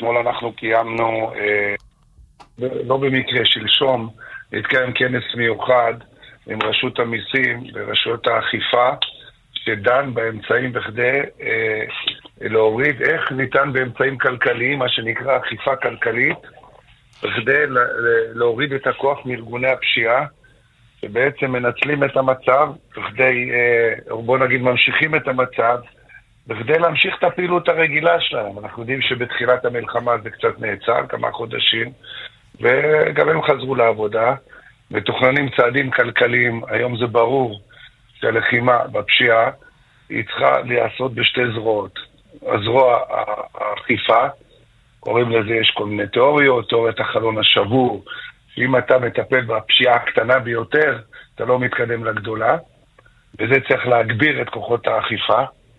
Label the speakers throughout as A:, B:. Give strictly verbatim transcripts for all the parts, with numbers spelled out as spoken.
A: אתמול אנחנו קיימנו, לא במקרה שלשום, התקיים כנס מיוחד עם רשות המיסים ורשויות האכיפה, שדן באמצעים בכדי להוריד איך ניתן באמצעים כלכליים, מה שנקרא אכיפה כלכלית, בכדי להוריד את הכוח מארגוני הפשיעה, שבעצם מנצלים את המצב, בכדי, בוא נגיד, ממשיכים את המצב, בכדי להמשיך את הפעילות הרגילה שלהם. אנחנו יודעים שבתחילת המלחמה זה קצת נעצר, כמה חודשים, וגם הם חזרו לעבודה, מתוכננים צעדים כלכליים. היום זה ברור שהלחימה בפשיעה היא צריכה להיעשות בשתי זרועות. הזרוע האכיפה, קוראים לזה, יש כל מיני תיאוריות, תיאוריית החלון השבור, אם אתה מטפל בפשיעה הקטנה ביותר, אתה לא מתקדם לגדולה, וזה צריך להגביר את כוחות האכיפה.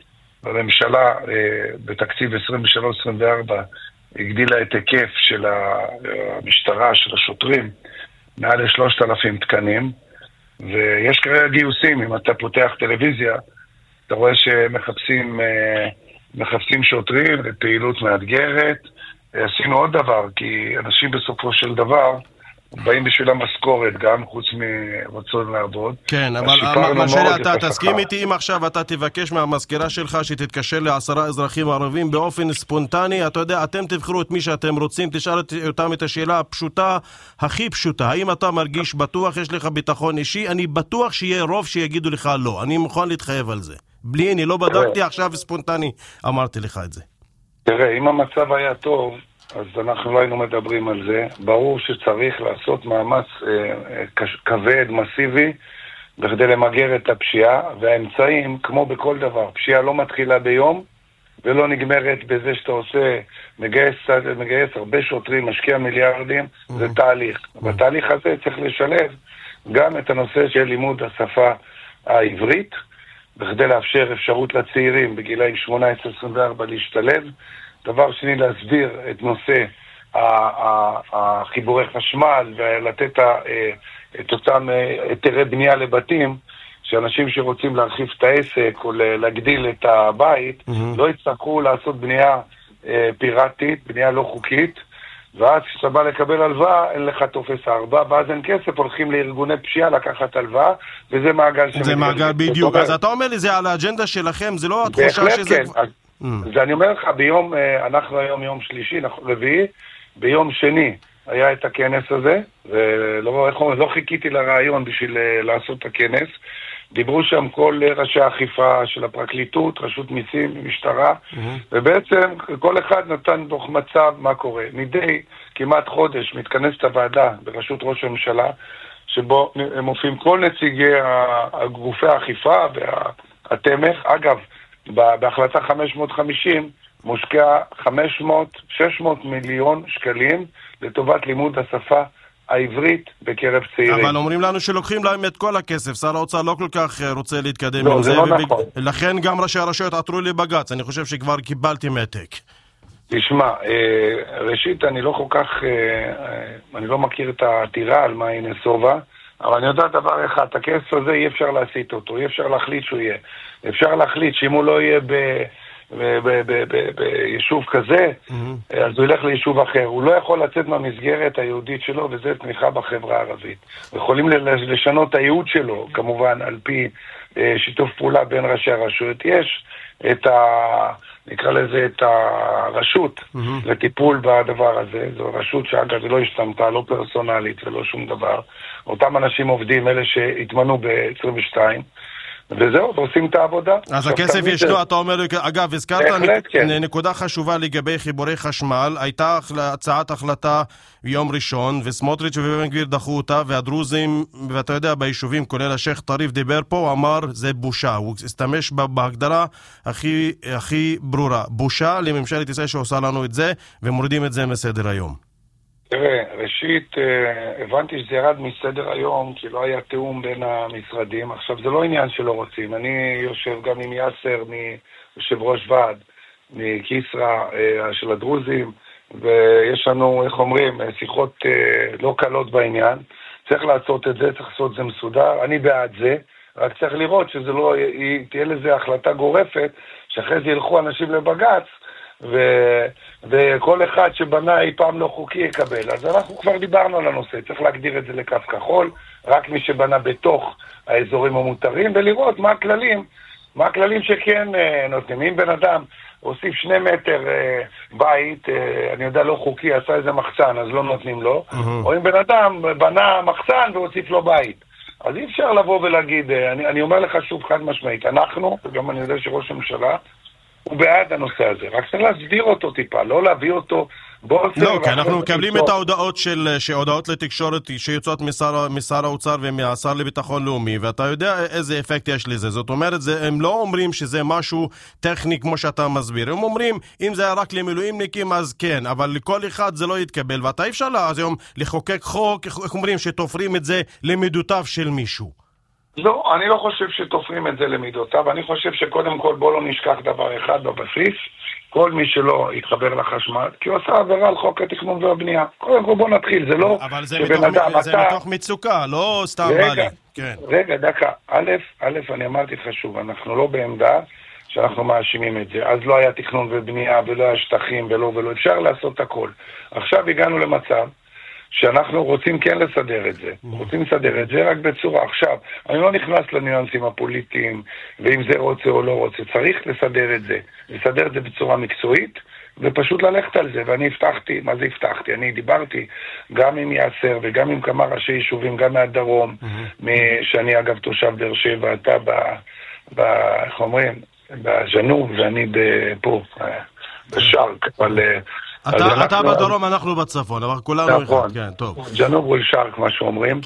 A: הממשלה בתקציב עשרים ושלוש עשרים וארבע הגדילה את היקף של המשטרה, של השוטרים, מעל ל-שלושת אלפים תקנים, ויש כרגע גיוסים. אם אתה פותח טלוויזיה, אתה רואה שמחפשים מחפשים שוטרים לפעילות מאתגרת. עשינו עוד דבר, כי אנשים בסופו של דבר באים בשביל המשכורת, גם חוץ מרצון לעבוד.
B: כן, אבל מה שלי, אתה תסכים איתי אם עכשיו אתה תבקש מהמזכירה שלך שתתקשר לעשרה אזרחים ערבים באופן ספונטני, אתה יודע, אתם תבחרו את מי שאתם רוצים, תשאל אותם את השאלה הפשוטה, הכי פשוטה, האם אתה מרגיש בטוח, יש לך ביטחון אישי? אני בטוח שיהיה רוב שיגידו לך לא, אני מוכן להתחייב על זה. בלי, אני לא בדקתי, עכשיו ספונטני אמרתי לך את זה.
A: תראה, אם המצב היה טוב, אז אנחנו לא היינו מדברים על זה. ברור שצריך לעשות מאמץ אה, כבד, מסיבי, בכדי למגר את הפשיעה, והאמצעים, כמו בכל דבר, פשיעה לא מתחילה ביום, ולא נגמרת בזה שאתה עושה, מגייס, מגייס הרבה שוטרים, משקיע מיליארדים, mm-hmm. זה תהליך. Mm-hmm. בתהליך הזה צריך לשלב גם את הנושא של לימוד השפה העברית, בכדי לאפשר אפשרות לצעירים בגילאים שמונה עשרה עשרים וארבע להשתלב. דבר שני, להסביר את נושא החיבורי חשמל ולתת את אותם היתרי בנייה לבתים, שאנשים שרוצים להרחיב את העסק או להגדיל את הבית, mm-hmm. לא יצטרכו לעשות בנייה פיראטית, בנייה לא חוקית, ואז כשאתה בא לקבל הלוואה, אין לך תופס ארבע, ואז אין כסף, הולכים לארגוני פשיעה לקחת הלוואה, וזה מעגל שמתגלגל.
B: זה מעגל בדיוק, אז אתה אומר לי, זה על האג'נדה שלכם, זה לא התחושה שזה...
A: בהחלט כן, אז אני אומר לך, ביום, אנחנו היום יום שלישי, רביעי, ביום שני היה את הכנס הזה, ולא חיכיתי לרעיון בשביל לעשות את הכנס. דיברו שם כל ראשי האכיפה של הפרקליטות, רשות מיסים, משטרה, ובעצם כל אחד נתן דוח מצב מה קורה. מדי כמעט חודש מתכנסת הוועדה בראשות ראש הממשלה, שבו מופיעים כל נציגי גופי האכיפה והתמך. אגב, בהחלטה חמש מאות וחמישים מושקע חמש מאות שש מאות מיליון שקלים לטובת לימוד השפה העברית בקרב צעירים.
B: אבל אומרים לנו שלוקחים להם את כל הכסף, שר האוצר לא כל כך רוצה להתקדם
A: לא,
B: עם
A: זה.
B: זה,
A: לא
B: ובג...
A: נכון.
B: לכן גם ראשי הרשויות עתרו לבג"ץ, אני חושב שכבר קיבלתי מתק.
A: תשמע, ראשית אני לא כל כך, אני לא מכיר את העתירה על מה היא נסובה, אבל אני יודע דבר אחד, את הכסף הזה אי אפשר להסיט אותו, אי אפשר להחליט שהוא יהיה. אפשר להחליט שאם הוא לא יהיה ביישוב כזה, אז הוא ילך ליישוב אחר. הוא לא יכול לצאת מהמסגרת היהודית שלו, וזה תמיכה בחברה הערבית. יכולים לשנות את הייעוד שלו, כמובן, על פי שיתוף פעולה בין ראשי הרשויות. יש את ה... נקרא לזה את הרשות לטיפול בדבר הזה. זו רשות שאגב זה לא השתמתה, לא פרסונלית ולא שום דבר. אותם אנשים עובדים, אלה שהתמנו ב-עשרים ושתיים, וזהו, עושים את העבודה.
B: אז הכסף ישנו, אתה אומר, אגב, הזכרת נקודה חשובה לגבי חיבורי חשמל, הייתה הצעת החלטה ביום ראשון, וסמוטריץ' ובן גביר דחו אותה, והדרוזים, ואתה יודע, ביישובים, כולל השייך טריף דיבר פה, הוא אמר, זה בושה, הוא הסתמש בהגדרה הכי, הכי ברורה, בושה לממשלת ישראל שעושה לנו את זה, ומורידים את זה מסדר היום.
A: תראה, ראשית, הבנתי שזה ירד מסדר היום, כי לא היה תאום בין המשרדים. עכשיו, זה לא עניין שלא רוצים. אני יושב גם עם יאסר, מיושב ראש ועד, מקיסרה של הדרוזים, ויש לנו, איך אומרים, שיחות לא קלות בעניין. צריך לעשות את זה, צריך לעשות את זה מסודר. אני בעד זה, רק צריך לראות שזה לא, תהיה לזה החלטה גורפת, שאחרי זה ילכו אנשים לבג"ץ, וכל אחד שבנה אי פעם לא חוקי יקבל. אז אנחנו כבר דיברנו על הנושא, צריך להגדיר את זה לקו כחול, רק מי שבנה בתוך האזורים המותרים, ולראות מה הכללים, מה הכללים שכן נותנים. אם בן אדם הוסיף שני מטר בית, אני יודע לא חוקי, עשה איזה מחצן, אז לא נותנים לו, או אם בן אדם בנה מחצן והוסיף לו בית. אז אי אפשר לבוא ולהגיד, אני, אני אומר לך שוב חד משמעית, אנחנו, וגם אני יודע שראש הממשלה, הוא בעד הנושא הזה, רק צריך להסביר אותו טיפה, לא להביא אותו בוסר.
B: לא, כי אנחנו מקבלים את ההודעות של, שהודעות לתקשורת שיוצאות משר, משר האוצר ומהשר לביטחון לאומי, ואתה יודע איזה אפקט יש לזה. זאת אומרת, זה, הם לא אומרים שזה משהו טכני כמו שאתה מסביר, הם אומרים, אם זה היה רק למילואימניקים אז כן, אבל לכל אחד זה לא יתקבל, ואתה אי אפשר לה, אז היום לחוקק חוק, איך אומרים, שתופרים את זה למידותיו של מישהו.
A: לא, אני לא חושב שתופרים את זה למידותיו, אני חושב שקודם כל בוא לא נשכח דבר אחד בבסיס, כל מי שלא יתחבר לחשמל, כי הוא עשה עבירה על חוק התכנון והבנייה. קודם כל בוא נתחיל, זה לא...
B: אבל זה, מתוך, אדם, זה אתה... מתוך מצוקה, לא סתם בא לי. כן.
A: רגע, דקה, א', א', אני אמרתי לך שוב, אנחנו לא בעמדה שאנחנו מאשימים את זה. אז לא היה תכנון ובנייה ולא היה שטחים ולא ולא, אפשר לעשות הכל. עכשיו הגענו למצב שאנחנו רוצים כן לסדר את זה. רוצים לסדר את זה רק בצורה. עכשיו, אני לא נכנס לניואנסים הפוליטיים, ואם זה רוצה או לא רוצה. צריך לסדר את זה. לסדר את זה בצורה מקצועית, ופשוט ללכת על זה. ואני הבטחתי, מה זה הבטחתי? אני דיברתי גם עם יאסר וגם עם כמה ראשי יישובים, גם מהדרום, שאני אגב תושב באר שבע, אתה ב... ב... איך אומרים? בג'נוב, ואני פה, בשרק, אבל...
B: אתה, אתה בדרום, אנחנו בצפון, אבל כולנו
A: נכון,
B: אחד, כן, טוב.
A: ג'נוב הוא שרק, מה שאומרים,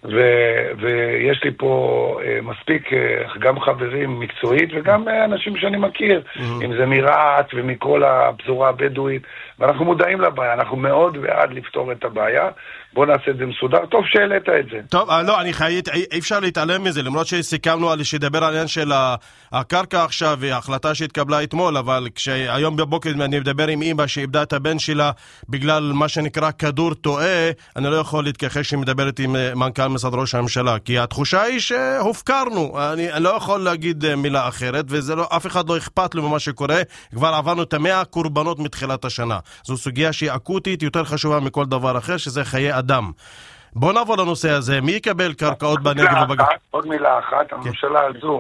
A: ו- ויש לי פה uh, מספיק uh, גם חברים מקצועית, וגם uh, אנשים שאני מכיר, mm-hmm. אם זה מרעת ומכל הפזורה הבדואית, ואנחנו מודעים לבעיה, אנחנו מאוד בעד לפתור את הבעיה, בוא נעשה את זה מסודר, טוב שהעלית את זה.
B: טוב, לא, אני חייב, אי אפשר להתעלם מזה, למרות שסיכמנו על שדבר על העניין של הקרקע עכשיו, וההחלטה שהתקבלה אתמול, אבל כשהיום בבוקר אני מדבר עם אמא שאיבדה את הבן שלה, בגלל מה שנקרא כדור טועה, אני לא יכול להתכחש שמדברת עם מנכ"ל משרד ראש הממשלה, כי התחושה היא שהופקרנו, אני, אני לא יכול להגיד מילה אחרת, וזה לא, אף אחד לא אכפת לו ממה שקורה, כבר עברנו את המאה קורבנות מתחילת השנה. זו סוגיה שהיא אקוטית, יותר חשובה מכל דבר אחר, שזה חיי אדם. בוא נעבור לנושא הזה, מי יקבל קרקעות בנגב ובגליל?
A: עוד מילה אחת, הממשלה הזו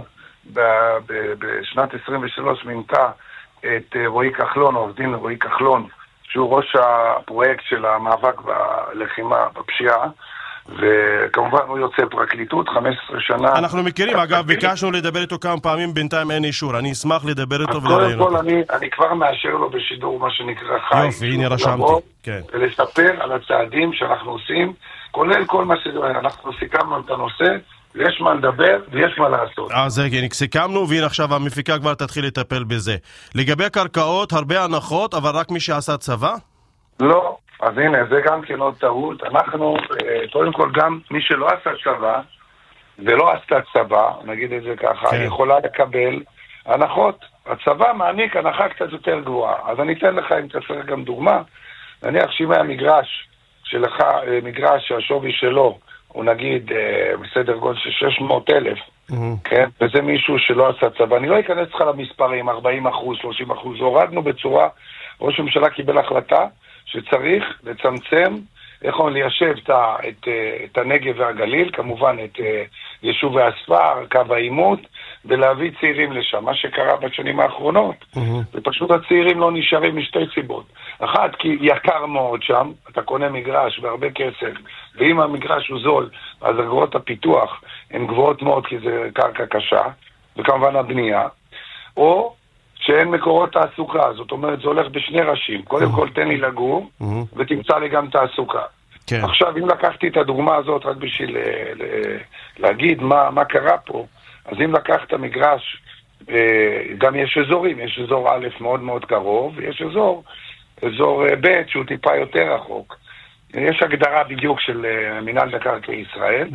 A: בשנת עשרים ושלוש מינתה את רועי כחלון, עורך דין רועי כחלון, שהוא ראש הפרויקט של המאבק בלחימה בפשיעה, וכמובן הוא יוצא פרקליטות, חמש עשרה שנה.
B: אנחנו מכירים, אגב, ביקשנו לדבר איתו כמה פעמים, בינתיים אין אישור, אני אשמח לדבר איתו ולראיין
A: אותו. קודם כל, אני כבר מאשר לו בשידור, מה שנקרא חי.
B: יופי, הנה רשמתי. כן.
A: ולספר על הצעדים שאנחנו עושים, כולל כל מה שאנחנו סיכמנו את הנושא, יש מה לדבר ויש מה לעשות.
B: אז זה, סיכמנו, והנה עכשיו המפיקה כבר תתחיל לטפל בזה. לגבי קרקעות, הרבה הנחות, אבל רק מי שעשה צבא?
A: לא. אז הנה, זה גם כן עוד טעות. אנחנו, קודם כל, גם מי שלא עשה צבא, ולא עשתה צבא, נגיד את זה ככה, כן. יכולה לקבל הנחות. הצבא מעניק הנחה קצת יותר גבוהה. אז אני אתן לך, אם תצטרך גם דוגמה, נניח שאם היה מגרש שלך, מגרש שהשווי שלו, הוא נגיד בסדר גודל של שש מאות אלף, mm-hmm. כן? וזה מישהו שלא עשה צבא. אני לא אכנס לך למספרים, ארבעים אחוז, שלושים אחוז. הורדנו בצורה, ראש הממשלה קיבל החלטה, שצריך לצמצם, איך אומרים, ליישב את, את, את הנגב והגליל, כמובן את יישובי הספר, קו העימות, ולהביא צעירים לשם. מה שקרה בשנים האחרונות, mm-hmm. ופשוט הצעירים לא נשארים משתי סיבות. אחת, כי יקר מאוד שם, אתה קונה מגרש בהרבה כסף, ואם המגרש הוא זול, אז אגרות הפיתוח הן גבוהות מאוד, כי זה קרקע קשה, וכמובן הבנייה, או שאין מקורות תעסוקה, זאת אומרת, זה הולך בשני ראשים. קודם כל, תן לי לגור, ותמצא לי גם תעסוקה. כן. עכשיו, אם לקחתי את הדוגמה הזאת רק בשביל להגיד מה, מה קרה פה, אז אם לקחת מגרש, גם יש אזורים, יש אזור א' מאוד מאוד קרוב, ויש אזור, אזור ב' שהוא טיפה יותר רחוק. יש הגדרה בדיוק של מינהל מקרקעי ישראל,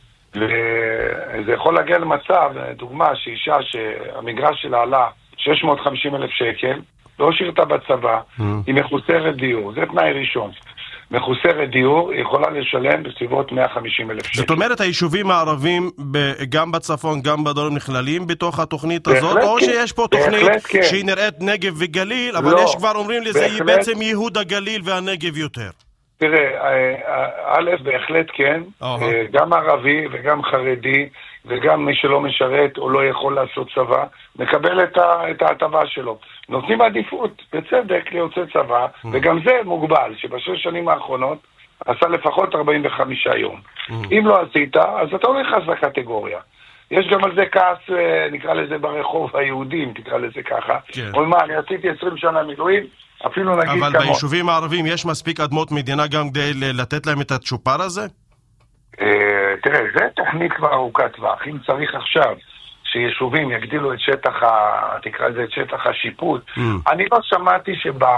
A: וזה יכול להגיע למצב, דוגמה, שאישה שהמגרש שלה עלה שש מאות וחמישים אלף שקל, לא שירתה בצבא, mm. היא מחוסרת דיור, זה תנאי ראשון. מחוסרת דיור, היא יכולה לשלם בסביבות מאה וחמישים אלף שקל.
B: זאת אומרת, היישובים הערבים, גם בצפון, גם בדרום, נכללים בתוך התוכנית הזאת, או שיש פה תוכנית שהיא נראית נגב וגליל, אבל יש כבר אומרים לי, זה בעצם ייהוד הגליל והנגב יותר.
A: תראה, א', בהחלט כן, גם ערבי וגם חרדי, וגם מי שלא משרת או לא יכול לעשות צבא, מקבל את ההטבה שלו. נותנים עדיפות, בצדק, ליוצא צבא, וגם זה מוגבל, שבשש שנים האחרונות עשה לפחות ארבעים וחמישה יום. אם לא עשית, אז אתה לא נכנס לקטגוריה. יש גם על זה כעס, נקרא לזה ברחוב היהודים, תקרא לזה ככה. אבל מה, אני עשיתי עשרים שנה מילואים, אפילו נגיד כמות.
B: אבל ביישובים הערבים יש מספיק אדמות מדינה גם כדי לתת להם את הצ'ופר הזה?
A: תראה, זה תוכנית כבר ארוכת טווח. אם צריך עכשיו שיישובים יגדילו את שטח, תקרא לזה את שטח השיפוט, אני לא שמעתי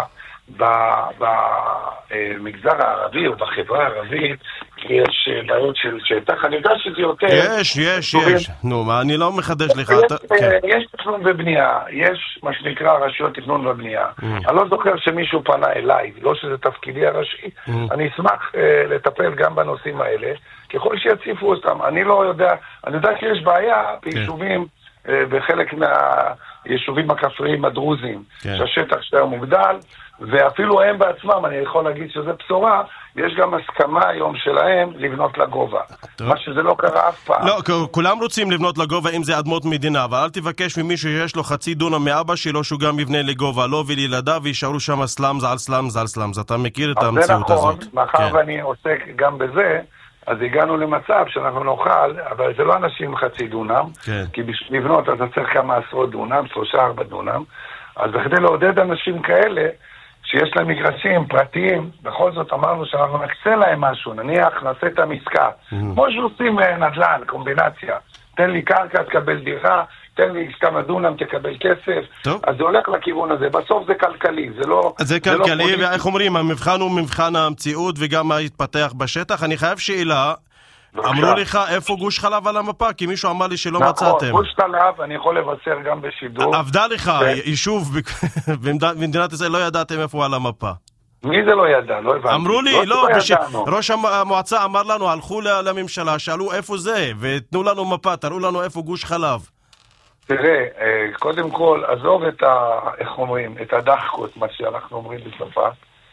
A: שבמגזר הערבי או בחברה הערבית יש בעיות של שטח. אני יודע שזה יותר...
B: יש, יש, יש. נו, מה, אני לא מחדש לך.
A: יש תכנון ובנייה, יש מה שנקרא רשויות תכנון ובנייה. אני לא זוכר שמישהו פנה אליי, לא שזה תפקידי הראשי. אני אשמח לטפל גם בנושאים האלה, ככל שיציפו אותם. אני לא יודע, אני יודע שיש בעיה ביישובים, בחלק מהיישובים הכפריים הדרוזיים, שהשטח שלהם מוגדל, ואפילו הם בעצמם, אני יכול להגיד שזה בשורה, יש גם הסכמה היום שלהם לבנות לגובה. מה שזה לא קרה אף פעם.
B: לא, כולם רוצים לבנות לגובה אם זה אדמות מדינה, אבל אל תבקש ממישהו שיש לו חצי דונם מאבא שלו שהוא גם יבנה לגובה, לא ולילדיו וישארו שם סלאמס על סלאמס על סלאמס. אתה מכיר את המציאות הזאת.
A: זה נכון, מאחר ואני עוסק גם בזה, אז הגענו למצב שאנחנו נוכל, אבל זה לא אנשים חצי דונם, כי בשביל לבנות אתה צריך כמה עשרות דונם, שלושה ארבע דונם, אז בכדי לעודד אנשים כאלה, שיש להם מגרשים פרטיים, בכל זאת אמרנו שאנחנו נקצה להם משהו, נניח נעשה את המסקה, כמו שעושים נדל"ן, קומבינציה, תן לי קרקע, תקבל דירה, תן לי כמה דונם, תקבל כסף, אז זה הולך לכיוון הזה, בסוף זה כלכלי, זה לא...
B: זה כלכלי, ואיך אומרים, המבחן הוא מבחן המציאות וגם מה יתפתח בשטח. אני חייב שאלה, אמרו לך איפה גוש חלב על המפה, כי מישהו אמר לי שלא מצאתם.
A: נכון, גוש חלב, אני יכול לבשר גם בשידור.
B: עבדה לך, יישוב במדינת ישראל, לא ידעתם איפה הוא על המפה.
A: מי זה לא ידע? לא הבנתי.
B: אמרו לי, לא, ראש המועצה אמר לנו, הלכו לממשלה, שאלו איפה זה, ותנו לנו מפה, תראו לנו איפה גוש חלב.
A: תראה, קודם כל, עזוב את ה... איך אומרים? את הדחקות, מה שאנחנו אומרים בשפה.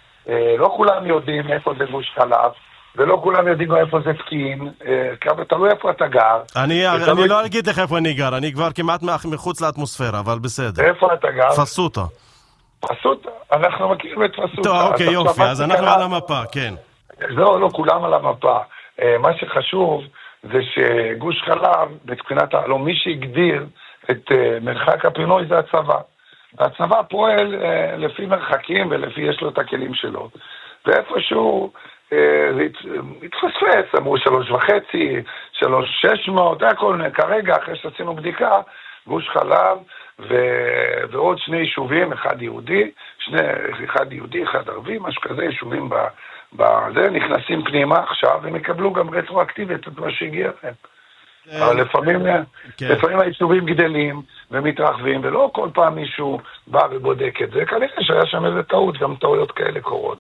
A: לא כולם יודעים איפה זה גוש חלב, ולא כולם יודעים איפה זה פקיעין, תלוי איפה אתה גר.
B: אני לא אגיד לך איפה אני גר, אני כבר כמעט מחוץ לאטמוספירה, אבל בסדר.
A: איפה אתה גר?
B: פסוטה.
A: פסוטה? אנחנו מכירים את פסוטה.
B: טוב, אוקיי, יופי, אז אנחנו על המפה, כן.
A: לא, לא, כולם על המפה. מה שחשוב זה שגוש חלב, מבחינת, לא, מי שהגדיר את מרחק הפינוי זה הצבא. הצבא פועל לפי מרחקים ולפי יש לו את הכלים שלו. ואיפשהו זה התפספס, אמרו שלוש וחצי, שלוש שש מאות, הכל כרגע, אחרי שעשינו בדיקה, גוש חלב ו... ועוד שני יישובים, אחד יהודי, שני, אחד יהודי, אחד ערבי, משהו כזה, יישובים בזה, נכנסים פנימה עכשיו, והם יקבלו גם רטרואקטיבית את מה שהגיע להם. אבל לפעמים, לפעמים היישובים גדלים ומתרחבים, ולא כל פעם מישהו בא ובודק את זה, כנראה שהיה שם איזה טעות, גם טעויות כאלה קורות.